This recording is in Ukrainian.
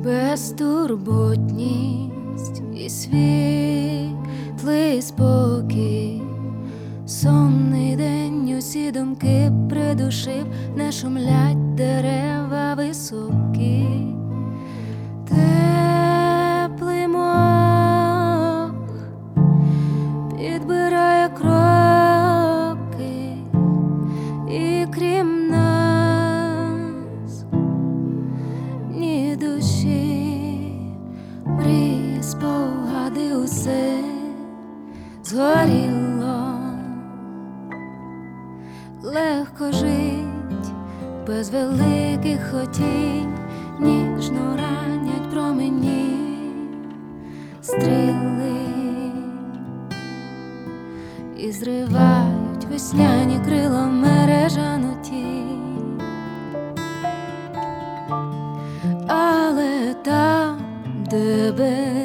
Безтурботність і світлий спокій, сонний день, усі думки придушив, не шумлять дерева високі, теплий мох підбирає кроки, і крім нас ні душі, мрії, спогади, усе згоріло. Легко жить без великих хотінь, ніжно ранять промені стріли і зривають весняні крила мережану тінь. Але там, де без